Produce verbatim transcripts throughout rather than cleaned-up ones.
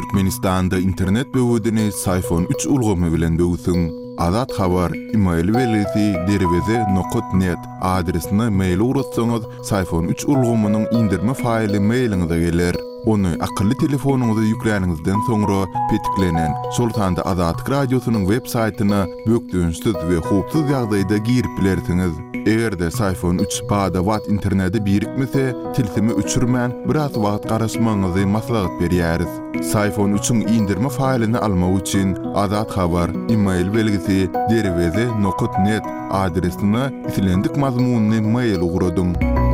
Türkmenistan'da internet böwüdini Sayfon üç ulgamy bilen böwüsüň. Azat habar email belesi derweze nokta net adresine mail uratsaňyz Sayfon üç ulgamynyň indirme faýly mailiňize geler. Onu akıllı telefonuňyza ýüklenýänizden soňra petiklenen Sultanda Azatlyk radiosynyň web saýtyna bökdüňsiz we hupsuz ýagdaýda girip bilersiňiz. Egerde Sayfon üç bada wat interneti birikmese, tilsimi öçürmän biraz wagt garaşmaňyzy maslahat berýäris. Sayfon üçüň indirme faýlyny almak üçin Azat habar email belgisi derweze nokta net adresine itilendik mazmunny mail ugradym.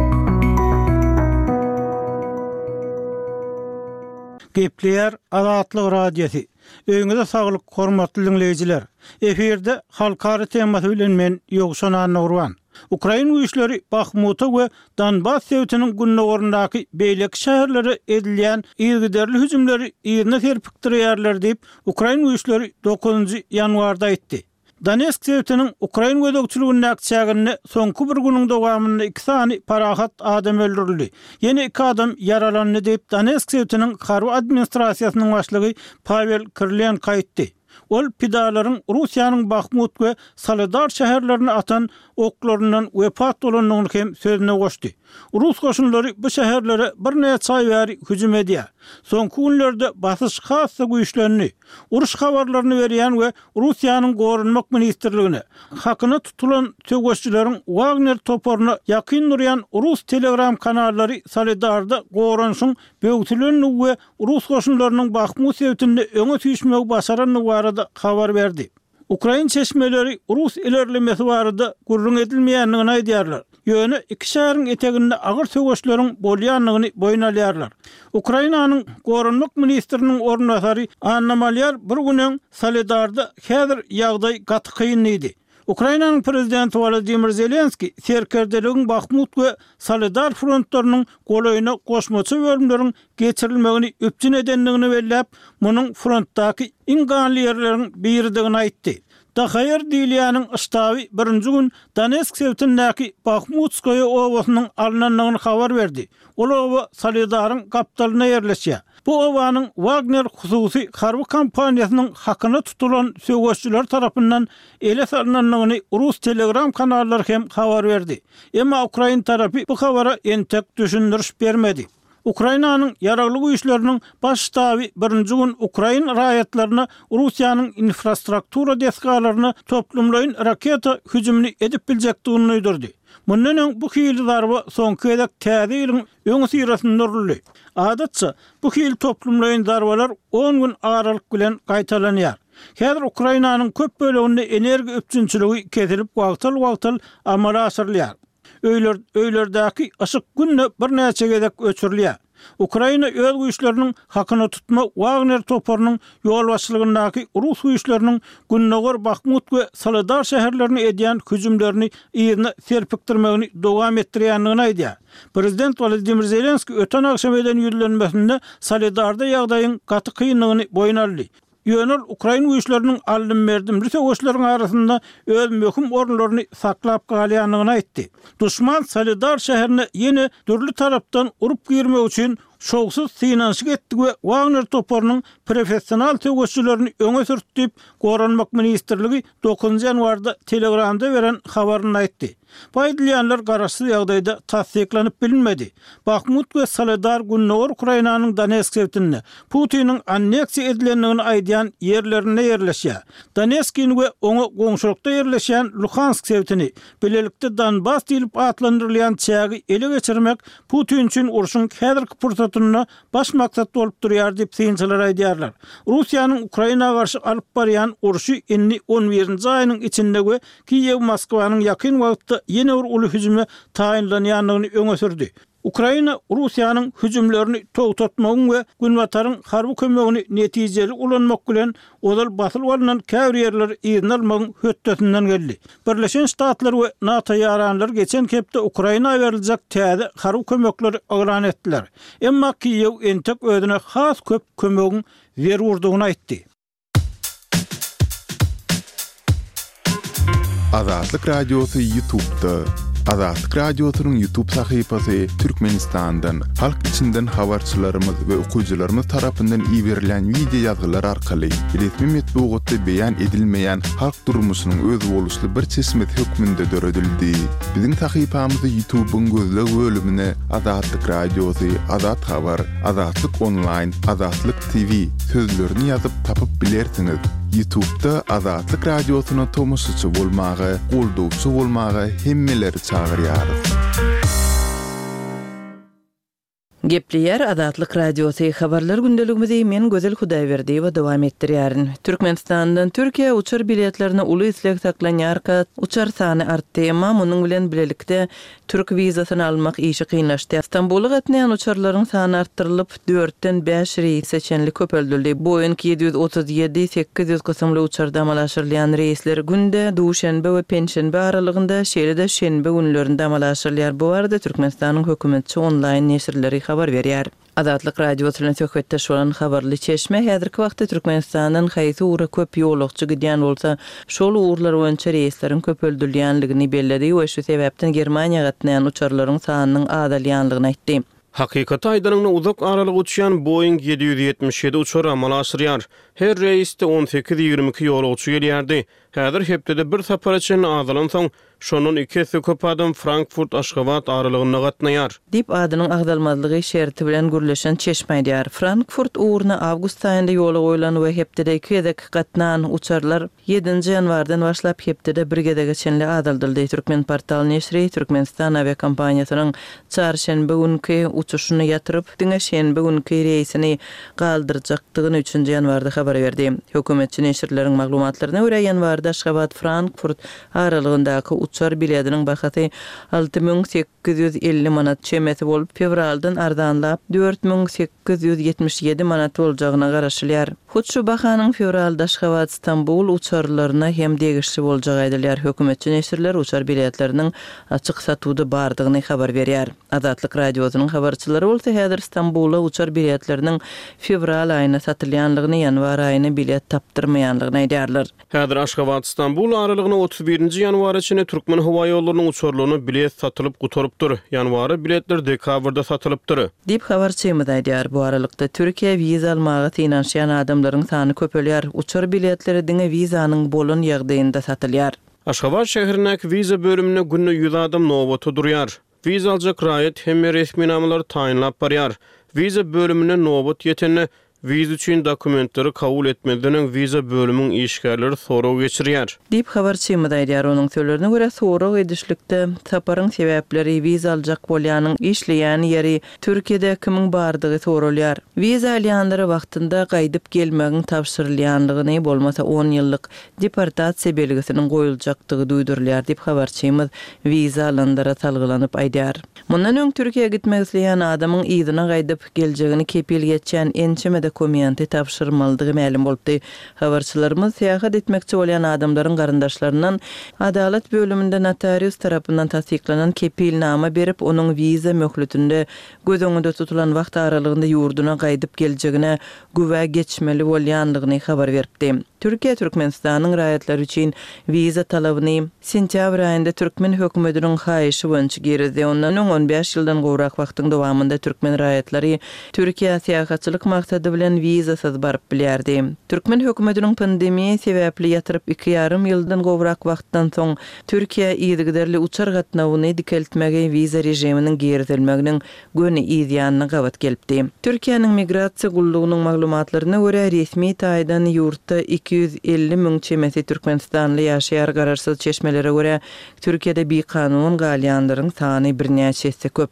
Gepleýär Azatlyk radiosu. Öňüňizde saglyk, hormatly dinleýijiler. Eferde halkary temasy bilen men Ýogşan Anurwan. Ukraina güýçleri Bakhmut'a we Donbas sewtiniň günnägorundaky beýlek şäherlere edilýän ýygyderli hüjümleri ýerine serpikdirýärler diýip Ukraina güýçleri dokuzunçy ýanwarda aýtdy. Donetsk sewtiniň Ukraina gödökçüligine çägini soňky bir günüň dowamynda iki sany parahat adam öldürildi. Ýene iki adam yaralandy diýip Donetsk sewtiniň harby administrasiýasynyň başlygy Pavel Kirlenko aýtdy. Ol pidalaryň Russiýanyň Bakhmut we Soledar şäherlerini atan oklaryndan wepat bolanyny hem sözüne goşdy. Rus goşunlary bu şäherlere bir näçe ay bäri hüjüm edýär. Soňky günlerde basyş hassa güýçlerini, uruş habarlaryny berýän we Russiýanyň gorunmak ministrligine hakyna tutulan töweşçileriň Wagner toporuny ýakyn durýan Rus telegram kanallary Soledarda gorunşyň böwtülerini we Rus goşunlarynyň Bakhmut sewtinde öňe süýşmegi başaranyny barada habar berdi. Ukraina çeşmeleri Rus ilerlemesi barada gurrun edilmeýändigini aýdýarlar. Ýöne iki şäheriň eteginde agyr töweşleriň bolýanlygyny boýnalýarlar. Ukrainanyň gorunmak ministriniň ornatary Anna Malyar bir günden Soledarda häzir ýagdaý gaty kyn idi. Ukrainanyň prezidenti Volodymyr Zelenski serkerdeligiň Bakhmut we Soledar frontlarynyň golaýyna goşmaçy bölümleriň geçirilmegini öpçün edenligini belläp, munyň frontdaky iň ganly ýerleriň biridigini aýtdy. Dahaýer diýilýäniň ştaby birinji gün Donetsk sewtindäki Bakhmutskoy owasynyň alnanlygyny habar berdi. Ol owa Soledaryň gapdalyna ýerleşýär. Bu owanyň Wagner hususy harby kompaniýasynyň hakyna tutulan söwüşçiler tarapyndan ele salynanlygyny Rus telegram kanallary hem habar berdi. Emma Ukraina tarapy bu habara entek düşündiriş bermedi. Ukrainanyň yaragly güýçleriniň baş ştaby birinji gün Ukraina raýatlaryna Russiýanyň infrastruktura deskalaryny toplumlaýyn raketa hüjümini edip biljekdigini öýdürdi. Mundan öň bu hili darba soňky edek täze ýylyň öňe syrasynda nurly. Adatça bu hili toplumlaýyn darbalar on gün aralyk bilen gaýtalanýar. Häzir Ukrainanyň köp böleginde energiýa öpçünçiligi kesilip wagtal-wagtal amala asyrylýar. Öýler öýlerdäki aşyk günne bir näçe gezek öçürilýär. Ukraina öz güýçleriniň hakyny tutma Wagner toporunyň ýol başlygyndaky Rus güýçleriniň günnägor Bakhmut we Soledar şäherlerini edýän hüjümlerini ýerine serpikdirmegini dowam etdirýändigini aýdýar. Prezident Volodymyr Zelenski öten akşam eden ýüzlenmesinde Soledarda ýagdaýyň gaty kynlygyny boýnaldy. Ýönel Ukraina güýçleriniň alym berdimli töweşleriň arasynda öz möhüm orunlaryny saklap galýanlygyny aýtdy. Duşman Soledar şäherine ýene dürli tarapdan urup girmek üçin şoksuz synanşyk etdi we Wagner toporunyň professional töweşçilerini öňe sürtüp gorunmak ministrligi dokuzunçy ýanwarda Telegramda beren habaryny aýtdy. Paýdalýanlar garaşsyz ýagdaýda tasdiklanyp bilinmedi. Bakhmut we Soledar günnägor Ukrainanyň Donetsk sewtinde Putiniň anneksiýa edilenligini aýdýan ýerlerine ýerleşýär. Donetskiň we oňa goňşulykda ýerleşýän Luhansk sewtini bilelikde Donbas diýilip atlandyrylýan çägi ele geçirmek Putin üçin uruşyň häzirki pursatyna baş maksat bolup durýar diýip synçylar aýdýarlar. Russiýanyň Ukrainaga garşy alyp barýan uruşy inni on birinçi aýynyň içinde we Kiýew Moskwanyň ýakyn wagtda ýene bir uly hüjüme taýinlanýanlygyny öňe sürdi. Ukraina Russiýanyň hüjümlerini togtatmagyň we günwataryň harby kömegini netijeli ulanmak bilen odal basyl bolan käbir ýerler ýerine almagyň höttesinden geldi. Birleşen Ştatlar we NATO ýaranlary geçen hepde Ukraina beriljek täze harby kömekleri agran etdiler. Emma Kiýew entek özüne has köp kömegiň berurdygyny aýtdy. Azatlyk radiosu YouTube'da Azatlyk Radiosynyň YouTube sahypasy Türkmenistandan, halk içinden habarçylarymyz we okuwçylarymyz tarapyndan iýerilen video ýazgylar arkaly resmi metbuatda beýan edilmeýän halk durmuşynyň öz boluşly bir çeşmet hökmünde döredildi. Biziň sahypamyzy YouTube'un gözleg bölümine Azatlyk Radiosy, Azat Habar, Azatlyk Online, Azatlyk T V sözlerini ýazyp tapyp bilersiňiz. YouTube'da Azatlyk Radiosyna tomoşçy bolmagy, goldowçy bolmagy hemmeleri çağırýarys. Gepleýär Azatlyk Radiosy habarlar gündeligimizi men Gözel Hudaýberdiýewa dowam etdirýärin. Türkmenistandan Türkiýe uçar biletlerine uly isleg saklanýarka uçar sany artdy, emma munyň bilen bilelikde Türk wizasyny almak işi kynlaşdy. Istanbul'a gatnaýan uçarlaryň sany artdyrylyp dörtden beş reýs seçenlik köpeldildi. Boeing yedi yüz otuz ýedi sekiz yüz kysymly uçarda amalaşyrlayan reýsler günde duşanbe we penşenbe aralygynda şeýle-de şenbe günlerinde amalaşyrlar. Bu arada Türkmenistanyň hökümetçi online neşirleri habar berýär. Azatlyk Radiosynyň söhbetdeş bolan habarly çeşme häzirki wagtda Türkmenistanyň haýsy uğra köp ýolagçy gidýän bolsa, şol uğurlar boýunça reýsleriň köpeldilýänligini belledi we şu sebäpden Germaniýa gatnaýan uçarlaryň sanynyň azalýanlygyny aýtdy. Hakykata aýdalygyny uzak aralyk uçýan Boeing yedi yüz ýetmiş ýedi uçary amalaşyrýar. Her reýsde on sekiz ýigirme iki ýolagçy gelýärdi. Häzir hepdede bir sapar üçin azalan soň şonun iki ýüz köp adam Frankfurt Aşgabat aralygyna gatnaýar. Dip adynyň agdalmazlygy şerti bilen gürleşen çeşme aýdýar. Frankfurt uğruna awgust aýynda ýola goýulan we hepdede iki ýedek gatnan uçarlar ýedinji ýanwardan başlap hepdede bir gede geçenli adaldyldy. Türkmen portal neşri Türkmenistan aviakompaniýasynyň çarşembe günkü uçuşuny ýatyryp, diňe şenbe günkü reýsini galdyrjakdygyny üçinji ýanwarda habar berdi. Hökümetçi neşirleriň maglumatlaryna görä ýanwarda Aşgabat Frankfurt aralygyndaky uçar biletiniň bahasy alty ming sekiz yüz elli manat çemeti bolup fevraldan ardanlap dört ming sekiz yüz ýetmiş ýedi manat boljagyna garaşylýar. Hut şu bahanyň fevralda Aşgabat Istanbul uçarlaryna hem degişli boljak aýdylýar. Hökümetçi neşirler uçar biletleriniň açyk satuwda bardygyny habar berýär. Azatlyk Radiosynyň habarçylary bolsa häzir Istanbul'a uçar biletleriniň fevral aýyna satylýanlygyny, ýanwar aýyna bilet tapdyrmaýanlygyny aýdýarlar. Häzir Aşgabat Istanbul aralygyna otuz birinji ýanwar içinde Türkmen hawa ýollarynyň uçarlaryna bilet satylyp gutorypdyr. Ýanwary biletler dekabrda satylypdyr. Dip habarçymyz aýdýar. Bu aralykda Türkiýe wiza almagy tynanşýan adamlaryň sany köpelýär. Uçar biletleri diňe wizanyň bolan ýagdaýynda satylýar. Aşgabat şäherindäki wiza bölümine günne yüz adam nowaty durýar. Wiza aljak raýat hem resmi namlar taýinlap barýar. Wiza bölümine nowat ýetende wiza üçin dokumentleri kabul etmeden wiza bölümüň işgärleri soraw geçirýär. Dip habarçymyz aýdýar. Onuň sözlerine görä soraw edişlikde saparyň sebäpleri wiza aljak bolýanyň işleýän ýeri Türkiýede kimiň bardygy soralýar. Wiza alýanlary wagtynda gaýdyp gelmegiň tapşyrylýanlygyny bolmasa on ýyllyk deportasiýa belgesiniň goýuljakdygy duýdurulýar dip habarçymyz wiza alanlara salgylanyp aýdýar. Mundan öň Türkiýeye gitmek isleýän adamyň ýygyna gaýdyp geljegini kepil geçen ençeme dokumenti tapşyrmalydygy ma'lum bolupdy. Habarçylarymyz seýahat etmekçi bolan adamlaryň garyndaşlaryndan adalet bölüminde notarius tarapyndan tasdiklanan kepilnama berip onuň wiza möhletinde göz öňünde tutulan wagt aralygynda ýurduna gaýdyp geljegine güwe geçmeli bolýanlygyny habar berdi. Türkiýe Türkmenistanyň raýatlary üçin wiza talabyny sentyabr aýynda Türkmen hökümetiniň haýyşy boýunça girdi. Ondan on beş ýyldan gowrak wagtyň dowamında Türkmen raýatlary Türkiýe syýahatçylyk maksady bilen wizasyz barıp bilýärdi. Türkmen hökümetiniň pandemiýa sebäpli ýatyryp iki ýarym ýyldan gowrak wagtdan soň Türkiýe ýygyderli uçar gatnawyny dikeltmege wiza rejiminiň gertilmeginiň göni ýygyanyny gabat gelipdi. Türkiýanyň migrasiýa gullugynyň maglumatlaryna görä resmi taýdan ýurtda iki yüz elli müň çemeti Türkmenistanly ýaşaýar gararsyz çeşmelere görä Türkiýede bir kanun galyanlaryň sany birnäçesi köp.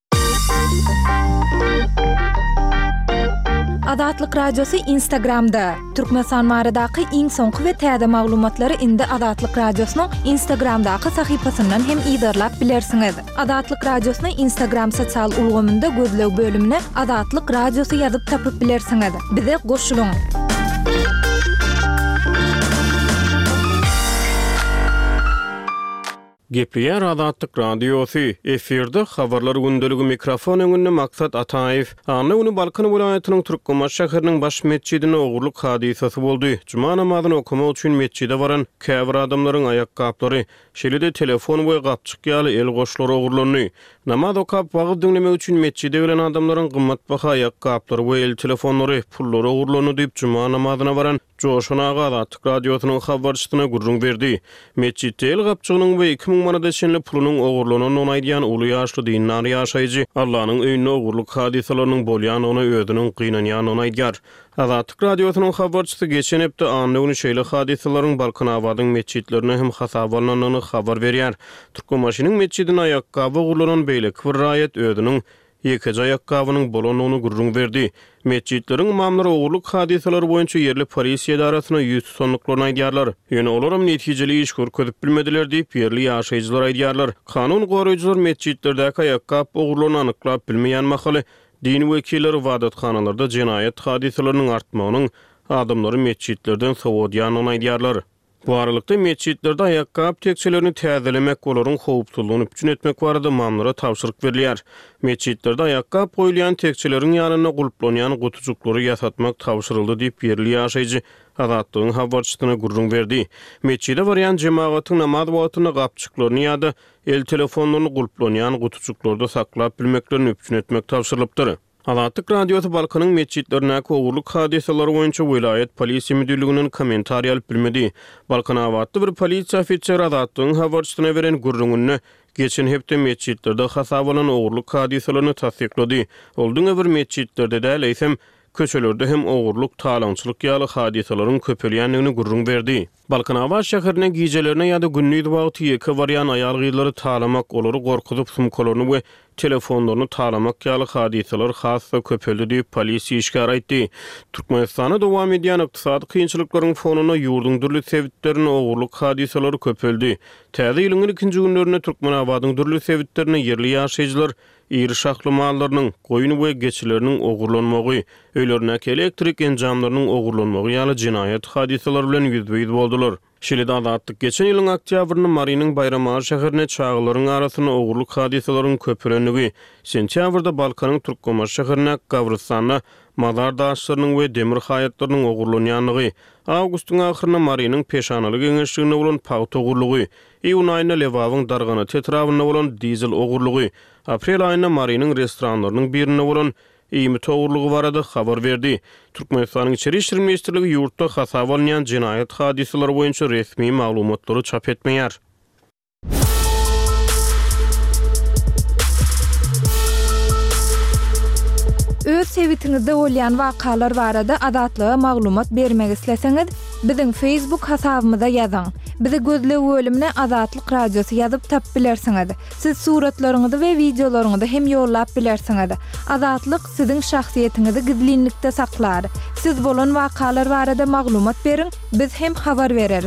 Azatlyk Radiosu Instagramda. Türkmenistan baradaky iň soňky we täze maglumatlary indi Azatlyk Radiosynyň Instagramdaky sahypasyndan hem ýygyrlap bilersiňiz. Azatlyk Radiosynyň Instagram sosial ulgamynda gözleg bölümine Azatlyk Radiosu ýazyp tapyp bilersiňiz. Bize goşulyň. Gepliyer Adatlyk Radiosu efirde habarlar gündölügi mikrofon öňünde Maksat Ataev. Anna uni Balkan vilayatynyň Türkmenbaş şäheriniň baş mescidine ogurluk hadisesi boldy. Juma namazyny okuma üçin mescide baran käbir adamlaryň ayak gaplary, şeýle-de telefon we gapçyk ýaly el goşlary ogurlandy. Namaz okap wagt dinlemek üçin mescide gelen adamlaryň gymmatbaha ayak gaplary we el telefonlary, pullary ogurlandy diýip juma namazyna baran Joşan Ağa Adatlyk Radiosynyň habarçysyna gurrun berdi. Mescidde el gapçygynyň we iki ming manat eşenli pulunyň ogurlanyny onaýdýan uly ýaşly dinler ýaşaýjy Allahnyň öýüne ogurluk hadisalarynyň bolýan ony özüniň gynanýan onaýdýar. Adatlyk Radiosynyň habarçysy geçen hepde anlygyny şeýle hadisalaryň Balkanawadyň mescidlerine hem hasap alanyny habar berýär. Türkmenbaşynyň mescidine aýakgaby ogurlanan beýleki bir raýat özüniň Ýeke aýakgabynyň bolanyny gurrun berdi. Mescidleriň imamlary ogurluk hadisalary boýunça ýerli polisiýa idarasyna ýüz sonluklaryny aýdýarlar. Ýöne olaram netijeli iş görkezip bilmediler diýip ýerli ýaşaýjylar aýdýarlar. Kanun goraýjylar mescidlerdäki aýakgap ogurlaryny anyklap bilmeýän mahaly din wekilleri wadatxanalarda jenaýat hadisalarynyň artmagynyň adamlary mescidlerden sowudýanyny aýdýarlar. Bu aralykda mescidlerde aýakgap tekçelerini täzelemek golaryň howpsuzlygyny üçin etmek barada mamlara tawşyryk berilýär. Mescidlerde aýakgap goýulýan tekçeleriň ýanyna gulplanýan gutujuklary ýasatmak tawşyryldy diýip ýerli ýaşaýjy Adatlygyň habarçysyna gurrun berdi. Mescide barýan jemawatyň namaz wagtyna gapçyklaryny ýa-da el telefonlaryny gulplanýan gutujuklary saklap bilmeklerini üçin etmek tawşyrylypdyr. Adatlyk Radiosu Balkanyň mescidlerine ogurluk hadisalary boýunça vilayet polisiýa müdürliginiň kommentary alyp bilmedi. Balkanawatda bir polisiýa ofiseri Adatlygyň habarçysyna beren gurrungyny geçen hepde mescidlerde hasap alan ogurluk hadisalaryny tasdiklady. Olduňa bir mescidlerde däl eýsem köçelerde hem ogurluk talaňçylyk ýaly hadisalaryň köpelýänligini gurrun berdi. Balkanawa şäherine gijelerine ýa-da günnüýdi wagty ýeke barýan aýal gyýlary talamak, olary gorkudyp sumkalaryny we telefonlaryny talamak ýaly hadisalar hassa köpeldi diýip polisiýa işgär aýtdy. Türkmenistana dowam edýän ykdysady kynçylyklaryň fonuna ýurduň dürli sebitlerini ogurluk hadisalary köpeldi. Täze ýylyň ikinji günlerinde Türkmenawadyň dürli sebitlerini ýerli ýaşaýjylar iri şahly mallarynyň, goýun we geçileriniň ogurlanmagy, öýlerindäki elektrik enjamlarynyň ogurlanmagy ýaly jinaýat hadisalary bilen ýüzbeýiz boldular. Şeýle-de Adatlyk geçen ýylyň oktýabryny Marynyň Bayramar şäherine çağlaryň arasyna ogurluk hadisalaryň köpürenligi, sentýabrda Balkanyň Türkmenbaş şäherine Gawrystana mazar daşlarynyň we demir haýatlarynyň ogurlanýanlygy, awgustyň ahyryna Marynyň peşanaly geňeşligine bolan paýta ogurlugy, iýun aýyna Lewawyň dargana tetrawyna bolan dizel ogurlugy, aprel aýyna Marynyň restoranlarynyň birine bolan ýymy togurlugy barada habar berdi. Türkmenistanyň Içeri işler ministrligi ýurtda hasap alınýan jinaýat hadisalary boýunça resmi maglumatlary çap etmeýär. Öz sebitiňizde bolýan wakalar barada adatlyga maglumat bermek isleseňiz, biziň Facebook hasabymyza ýazyň. Bizi gözle bölümine Adatlyk Radiosu ýazyp tap bilersiňiz. Siz suratlaryňyzy we videolaryňyzy hem ýollap bilersiňiz. Adatlyk siziň şahsiýetiniňizi gizlinlikde saklar. Siz bolan wakalar barada maglumat beriň, biz hem habar bereriz.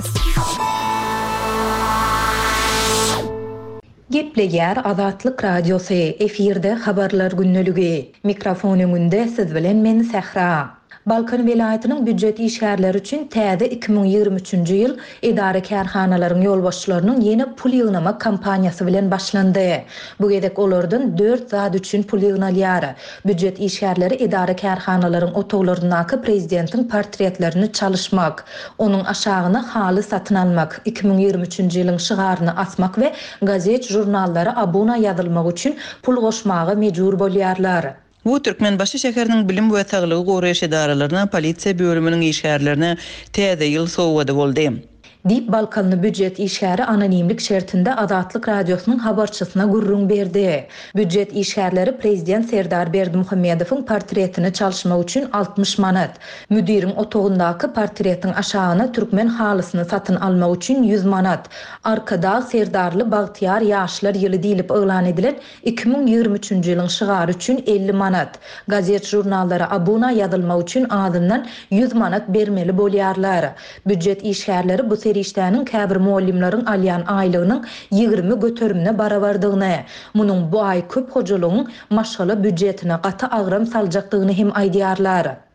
Gepleýär Adatlyk Radiosu efirde habarlar günneligi. Mikrofon öňünde siz bilen men Sahra. Balkan vilayatynyň büdjet işgärleri üçin täze iki ming ýygrimi üçinji ýyl idare kärhanalaryň ýolbaşçylarynyň ýeni pul ýygnama kampaniýasy bilen başlandy. Bu gedek olardan dört zat üçin pul ýygnalýar. Büdjet işgärleri idare kärhanalaryň otoglaryndäki prezidentiň portretlerini çalışmak, onuň aşagyna haly satyn almak, iki ming ýygrimi üçinji ýylyň şygaryny asmak we gazet jurnallara abona ýazylmak üçin pul goşmagy mejbur bolýarlar. Bu Türkmenbaşy şäheriniň bilim we saglygy goraýaş edaralaryna, polisiýa bölüminiň işgärlerine täze ýyl sowgady boldy. Dip Balkanly büdjet işgäri anonimlik şertinde Adatlyk Radiosynyň habarçysyna gurrun berdi. Büdjet işgärleri prezident Serdar Berdimuhammedowyň portretini çalışmak üçin altmış manat, müdiriň otogundaky portretiň aşagyna türkmen halysyny satyn almak üçin yüz manat, arkada Serdarly Bagtyar ýaşlar ýyly diýilip elan edilen iki ming ýygrimi üçinji ýylyň şygary üçin elli manat, gazet jurnallara abona ýazylmak üçin adyndan yüz manat bermeli bolýarlar. Büdjet işgärleri bu işläniň käbir muallimlaryň alýan aýlygynyň ýygrimi götürümine barabardygyny, munyň bu aý köp hojalygyň maşgala büdjetine gaty agram saljakdygyny hem aýdýarlar.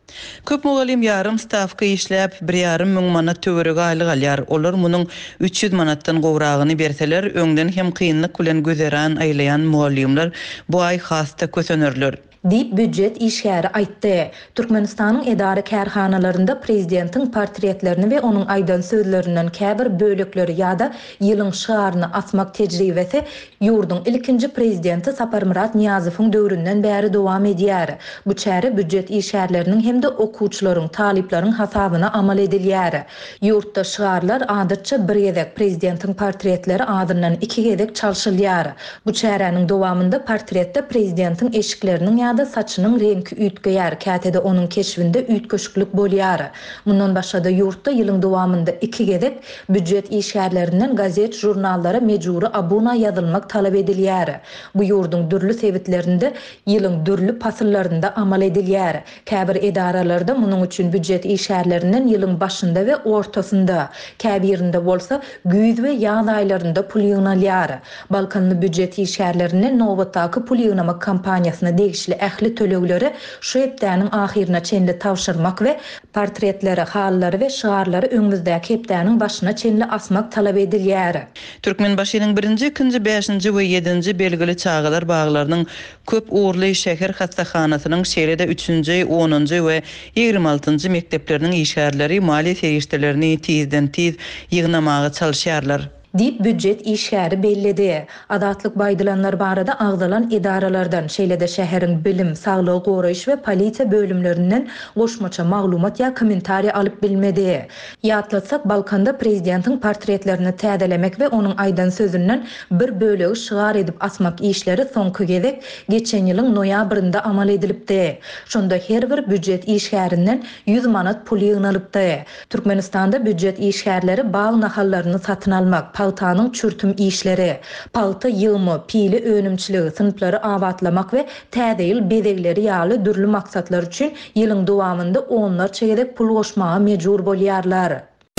Köp mugallim yarım stavka işläp bir yarım müň manat töwerege aylyk alýar. Olar munyň üç ýüz manatdan gowragyny berseler, öňden hem kynlyk bilen gözeran aýlayan mugallimler bu ay hasta kösenerler. Dip büdjet işgäri aýtdy. Türkmenistanyň edara kärhanalarynda prezidentin portretlerini we onuň aýdan sözlerinden käbir bölekleri ýa-da ýylyň şaharyny asmak tejribesi ýurdun ilkinji prezidenti Saparmurat Niyazowyň döwründen bäri dowam edýär. Bu çäre büdjet işgärleriniň hem de okuwçylaryň, taliplaryň hasabyna amal edilýär. Ýurtda şaharlar adatça bir gezek prezidentin portretleri adyndan iki gezek çalşylýar. Bu çärenin dowamında portretde prezidentin eşikleriniň da saçının rengi ütgeýär, kätede onun keşfinde ütköşüklük bolýar. Mundan başga da ýurtda ýylyň dowamında iki gezek büdjet işgärlerinden gazet, jurnallara mejburi abuna ýazylmak talap edilýär. Bu ýurdun dürli sebitlerinde ýylyň dürli pasyllarynda amal edilýär. Käbir edaralarda munyň üçin büdjet işgärlerinden ýylyň başynda we ortasynda, käbirinde bolsa güýz we ýaz aýlarynda pul ýynalýar. Balkanly büdjet işgärlerinden nowatdaky pul ýynamak kampaniýasyna degişli ähli tölegleri şu hepdäniň ahirine çenli tawşyrmak we portretleri, hallary we şaharlary öňümüzdäki hepdäniň başyna çenli asmak talap edilýär. Türkmenbaşynyň birinji, ikinji, beşinji we ýedinji belgili çağalar baglarynyň köp uğurly şäher hastahanasynyň şeýlede üçünji, onunji we ýygrimi altynji mektepleriniň işgärleri mali serişdelerini tizden tiz ýygnamagy çalşýarlar. Dip büdjet işgäri bellidi. Adatlyk baýdylanlar barada agdalan edaralardan, şeýlede şäheriň bilim, saglyk goraýyş we polisiýa bölümlerinden goşmaça maglumat ýa kommentariýa alyp bilmedi. Ýatlatsak Balkanda prezidentin portretlerini täzelemek we onuň aýdan sözünden bir bölegi şygar edip asmak işleri soňky gezek geçen ýylyň noýabrynda amal edilipdi. Şonda her bir büdjet işgärinden ýüz manat pul ýynalypdy. Türkmenistanda büdjet işgärleri bağ nahallaryny satyn almak, paltanyň çürtüm işleri, palta ýymy, pili önümçiligi, sınıflary awatlamak we täze ýyl bezegleri ýaly dürli maksatlar üçin ýylyň dowamında onlarça gezek pul goşmaga mejbur bolýarlar.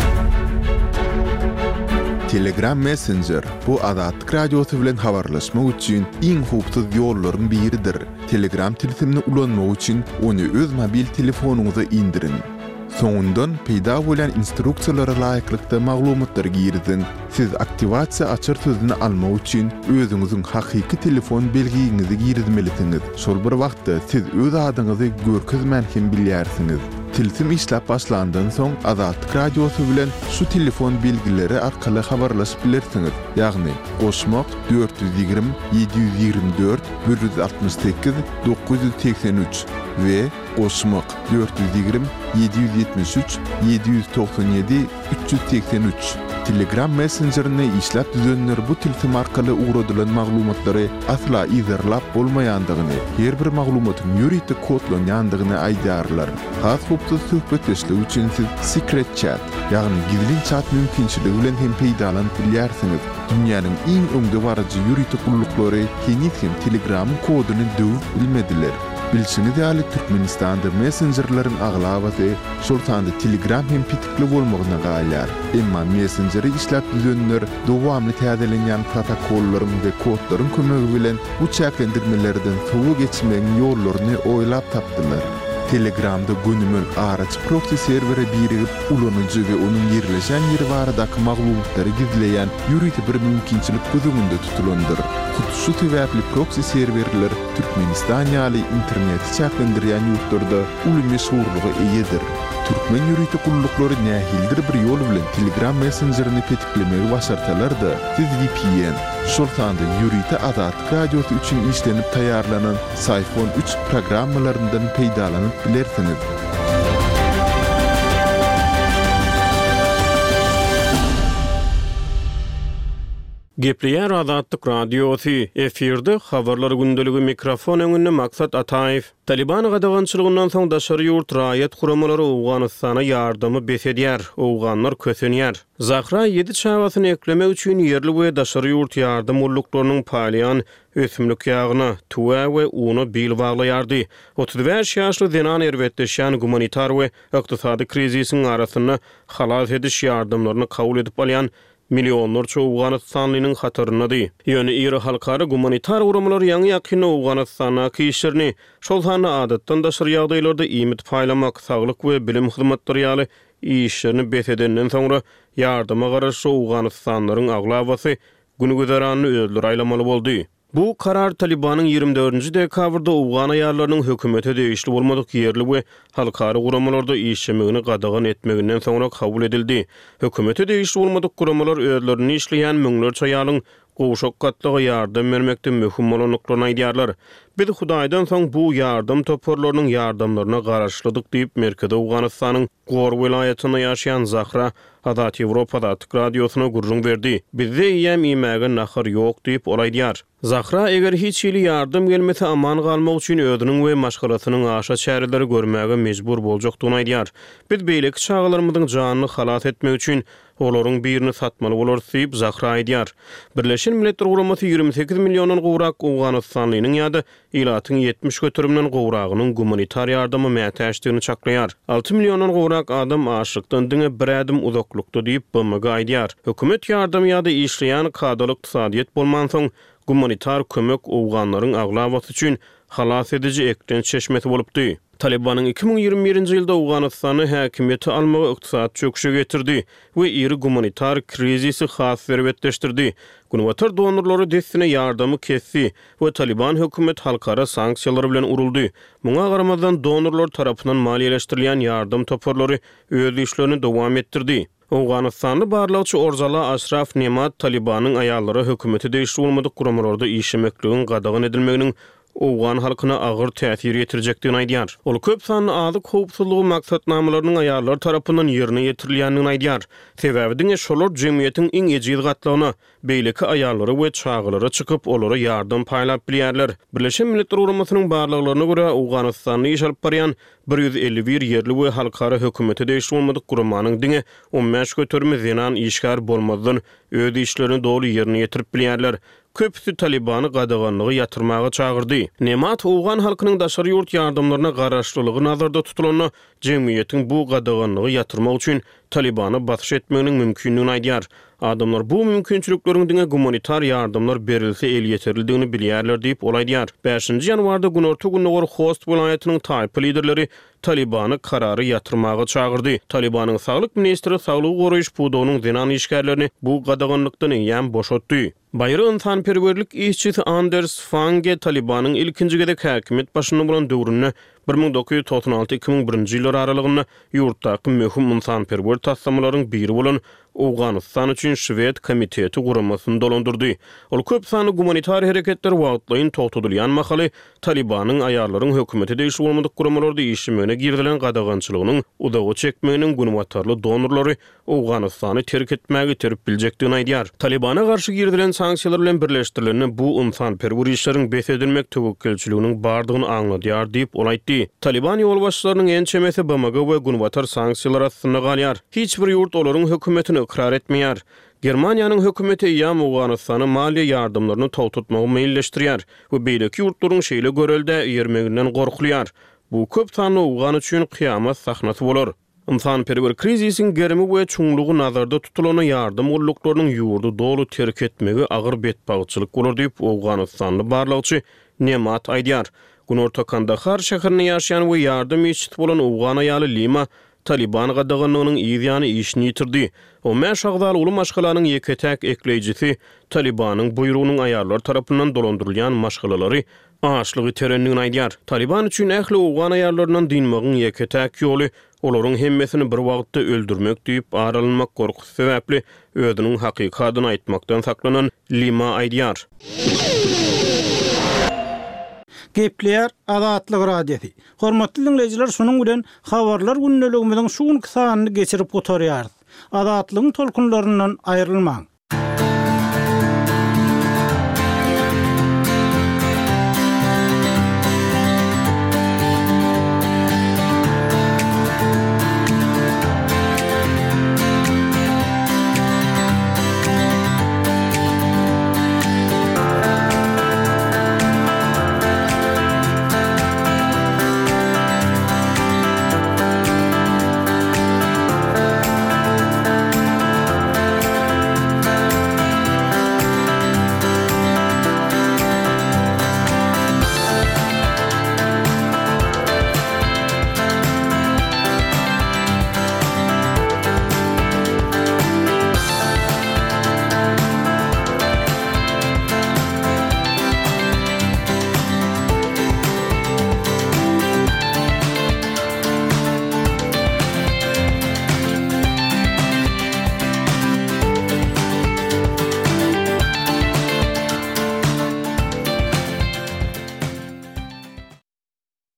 Telegram Messenger bu Azatlyk Radiosu bilen habarlaşmak üçin iň hupsuz ýollardan biridir. Telegram tilsimini ulanmak üçin onu öz mobil telefonuňyza indirin. Soňundan peýda bolan instruksiýalara laýyklykda maglumatlar girdin. Siz aktivasiýa açar sözüni almak üçin özüňiziň hakyky telefon belgiňizi girdmelisiniz. Şol bir wagtda siz öz adyňyzy görkezmän hem bilýärsiňiz. Tilsim işläp başlandan soň Azatlyk Radiosu bilen şu telefon belgileri arkaly habarlaşyp bilersiňiz. Ýagny goşmak dört yüz ýygrimi yedi yüz ýygrimi dört bir yüz altmyş sekiz dokuz yüz seksen üç we goşmak dört yüz ýygrimi yedi yüz ýetmiş üç yedi yüz toksan ýedi üç yüz seksen üç. Telegram Messenger'ini işläp düzenler bu tilsim arkaly uğradylan maglumatlary asla izarlap bolmaýandygyny, her bir maglumatyň ýuridik kodlanýandygyny aýdarlar. Has hupsuz söhbetleşlik üçin siz secret chat, ýagny gizli chat mümkinçiligi bilen hem peýdalanyp bilýärsiňiz. Dünýäniň iň öňde barajy ýuridik gullyklary henüz hem Telegramyň koduny döwüp bilmediler. Bilsiniz ýaly Türkmenistanda messengerlaryň aglabasy şoltanda Telegram hem pitikli bolmagyna gaýlar. Emma messengeri işläp düzenler dowamly täzelenýän protokollaryň we kodlaryň kömegi bilen bu çäklendirmelerden sowu geçmeň ýollaryny oýlap tapdylar. Telegramda günümün araç proxy serveri birigip ulanyjy we onuň ýerleşen ýeri baradaky maglumatlary gizleýän ýuridik bir mümkinçilik gözüňünde tutulandyr. Şu sebäpli proxy serverler Türkmenistan ýaly interneti çäklendirýän ýurtlarda uly meşhurlygy eýedir. Türkmen ýuridik gullyklary nähildir bir ýol bilen Telegram messengerini petiklemegi başartalar-da siz V P N, şoltanda ýuridik Azatlyk Radiosu üçin işlenip taýarlanan Sayfon üç programmalaryndan peýdalanyp bilersiňiz. Gepleýär Azatlyk Radiosu efirde habarlar gündeligi mikrofon öňünde Maksat Ataýew. Taliban gadagançylygyndan soň daşary ýurt raýat guramalary Awganystana ýardamy besedýär, Awganlar kösenýär. Zahra ýedi çawasyny eklemek üçin ýerli we daşary ýurt ýardym ulluklarynyň paýlayan ösümlik ýagyna tuwa we uny bil baglaýardy. otuz beş ýaşly Zenan erwetdeşän gumanitar we ykdysady krizisiň arasyny halas ediş ýardymlaryny kabul edip alýan milyonlarça Awganistanlynyň hataryndadyr. Ýöne iri halkara gumanitar gurumlar ýaňy ýakyny Awganistana kişirini şol hany adatdan daşyr ýagdaýlarda iýmit paýlamak, saglyk we bilim hyzmatlary ýaly işlerini betedenden soňra ýardyma garaşy Awganistanlaryň aglabasy günügüzaranyny özleri aýlamaly boldy. Bu karar Talibanyň ýygrimi dördünji dekabrda Awgan aýallarynyň hökümete degişli bolmadyk ýerli we halkary guramalarda işlemegini gadagan etmeginden soňra kabul edildi. Hökümete degişli bolmadyk guramalar özlerini işleýän müňlerçe ýalyň gowşak gatlyga ýardam bermekde möhüm bolanyklaryny aýdýarlar. Biz Hudaýdan soň bu ýardam toporlarynyň ýardamlaryna garaşlydyk diýip Merkezi Awganistanyň Gor welaýatyna ýaşaýan Zahra Adat Ýewropada radiosyna gurrun berdi. Bizde ýem iýmäge nahar ýok diýip olaýdýar. Zahra eger hiç ýyly ýardam gelmese aman galmak üçin özüniň we maşgalatynyň aşa çäreleri görmäge mejbur boljakdygyny aýdýar. Biz beýleki çağlarymyzyň janyny halat etmek üçin olaryň birini satmaly bolar diýip Zahra aýdýar. Birleşen Milletler Guramasy ýygrimi sekiz millionyň gowrak Awganistanlynyň ýa-da ilatyň yetmiş götürümden gowragynyň gumanitar ýardamy mätäşdigini çaklaýar. alty millionyň gowrak adam açlykdan diňe bir adım uzaklykda diýip B M G aýdýar. Hökümet ýardamy ýa-da işleýän kadalyk iqtisadiýet bolman soň gumanitar kömek Awganlaryň aglabasy üçin halas edici ekden çeşmeti bolupdy. Talibanyň iki ming ýygrimi birinji ýylda Awganistany häkimiýeti almagy ykdysat çöküşe getirdi we iri gumanitar krizisi has serwetleşdirdi. Günwatar donorlary destine ýardamy kesdi we Taliban hökümet halkara sanksiýalar bilen uruldy. Muňa garamazdan donorlar tarapyndan maliýeleşdirilýän ýardam toporlary öz işlerini dowam etdirdi. Awganistanly barlygçy Orzala Ashraf Nemat Talibanyň aýallary hökümeti degişli bolmadyk guramalarda işlemekligini gadagan edilmeginiň Awgan halkyna agyr täsir ýetirjekdigini aýdýar. Ol köp sanly azyk howpsuzlygy maksatnamalarynyň aýallar tarapyndan ýerine ýetirilýänini aýdýar. Sebebi diňe şolar jemgyýetiň iň ejid gatlagyna beýleki aýallary we çağılary çykyp olara ýardam paýlap bilýärler. Birleşen Milletler Guramasynyň barlyklaryna görä Awganistany ýaşalyp barýan bir ýüz elli bir ýerli we halkara hökümete degişli bolmadyk guramanyň diňe on beş götürme zenan işgär bolmazdan öz işlerini dogry ýerine ýetirip bilýärler. Köpüsü Talibany gadaganlygy ýatyrmaga çağırdy. Nemat Awgan halkynyň daşary ýurt ýardamlaryna garaşlylygy nazarda tutulany jemgyýetiň bu gadaganlygy ýatyrmak üçin Talibany batyş etmeginiň mümkinligini aýdýar. Adamlar bu mümkinçilikleriň diňe gumanitar ýardamlar berilse el ýeterildigini bilýärler diýip olaýdýar. beşinji ýanwarda günorta günnäwar Host welaýatynyň taýpa liderleri Talibany karary ýatyrmaga çağırdy. Talibanyň saglyk ministri Saglyk goraýyş pudowynyň zenan işgärlerini bu gadaganlykdan ýam boşatdy. Baýry insanperwerlik işçisi Anders Fange Talibanyň ilkinji gedek häkimet başyny bolan döwrüne bir ming dokuz ýüz toksan alty iki ming birinji ýyllar aralygyna ýurtdaky möhüm insanperwer taslamalaryň biri bolan Awganistan üçin Şwed komiteti guramasyny dolandyrdy. Ol köp sany gumanitar hereketler wagtlaýyn togtudylýan mahaly Talibanyň aýallaryň hökümete degişli bolmadyk guramalarda işlemegine girdilen gadagançylygynyň udagy çekmeginiň günwatarly donorlary Awganistany terk etmäge terip biljekdigini aýdýar. Talibana garşy girdilen sanksiýalar bilen birleşdirilen bu insanperwer işleriň besedilmek töwekkelçiliginiň bardygyny aňladýar diýip olaýtdy. Taliban ýol başçylarynyň en çemesi B M G we günwatar sanksiýalar astyna galýar. Hiç bir ýurt olaryň hökümetini ikrar etmeýär. Germaniýanyň hökümeti ýa Awganistany maliýe ýardamlaryny togtutmagy meýilleşdirýär we beýleki ýurtlaryň şeýle görelde ýermeginden gorkulýar. Bu köp sanly Awgan üçin kıyamat sahnasy bolar. Insanperwer krizisiň gerimi we çuňlugy nazarda tutulany ýardam guruluklarynyň ýurdu dolu terk etmegi agyr betbagçylyk bolar diýip Awganistanly barlygçy Nemat aýdýar. Günorta Kandahar şäherine ýaşaýan we ýardam işçisi bolan Awgan aýaly Lima Taliban gadaganlygynyň ýygyany işini ýitirdi. O mäş agdal uly maşgalanyň ýeketäk eklejisi Talibanyň buýrugynyň aýallar tarapyndan dolandyrylýan maşgalalary aşlygy terenligini aýdýar. Taliban üçin ähli Awgan aýallarynyň dinmegiň ýeketäk ýoly olaryň hemmesini bir wagtda öldürmek diýip aralanmak gorkusy sebäpli özüniň hakykatyny aýtmakdan saklanan Lima aýdýar. Gepler Adatlyk radiosi. Hormatly dinleyijiler, şunuň bilen habarlar günneligimiziň şuň kysanyny geçirip gotarýar. Adatlygyň tolkunlaryndan aýrylmaň.